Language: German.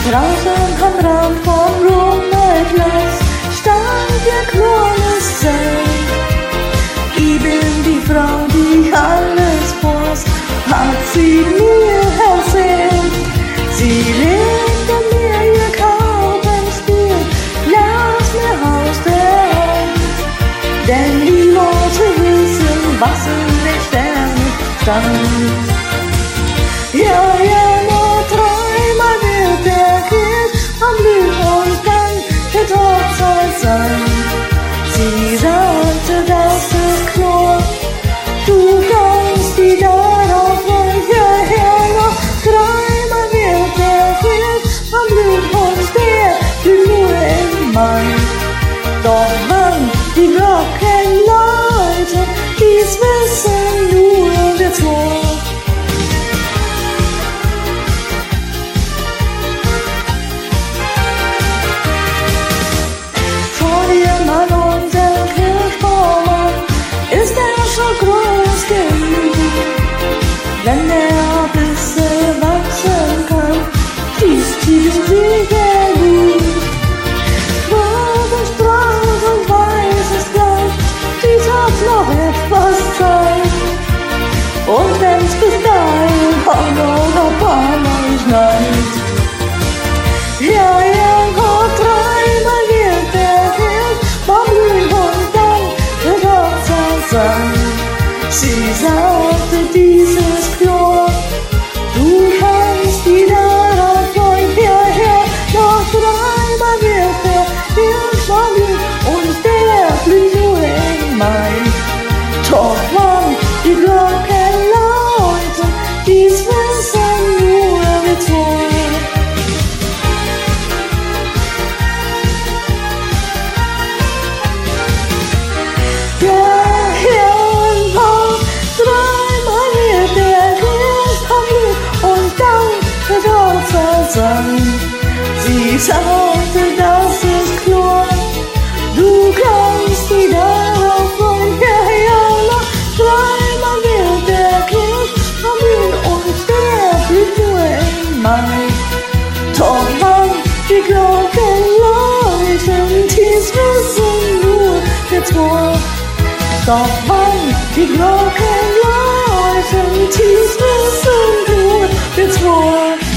Draußen am Rand vom Ruhmeplatz stand der kleine Zelt. Ich bin die Frau, die alles weiß, hat sie mir erzählt. Sie legte mir ihr Kaubenspiel, las mir aus der Hand, denn ich wollte wissen, was in den Sternen stand. Ja, nur dreimal wird der Kirch am Blühen und dann wird Hochzeit sein. Sie sagte, das ist klar, du kannst die darauf freuen. Ja, noch dreimal wird der Kirch am Blühen und der blüht nur im Mai. Doch wann die Glocken läuten, dies wissen nur wir zwei. Wenn er bis wachsen kann, fließt tief sicher gut. Rotes strahlt und weißes bleibt, dies hat noch etwas Zeit. Und wenn's bis dahin auch noch ein paar Mal schneit. Ja, noch dreimal wird der Kirch mal blühen und dann wird Hochzeit sein. Sie sagte, dieses klar, du kannst die darauf freuen. Ja, noch dreimal wird der Hirsch mal blühen und der blüht nur im Mai. Doch wann die Glocken läuten, dies wissen nur wir zwei. Sie sagte, das ist klar, du kannst die darauf freuen. Ja, noch dreimal wird der Kirch am Blühen und der blüht nur im Mai. Doch wann die Glocken läuten, dies wissen nur wir zwei. Doch wann die Glocken läuten, dies wissen nur wir zwei.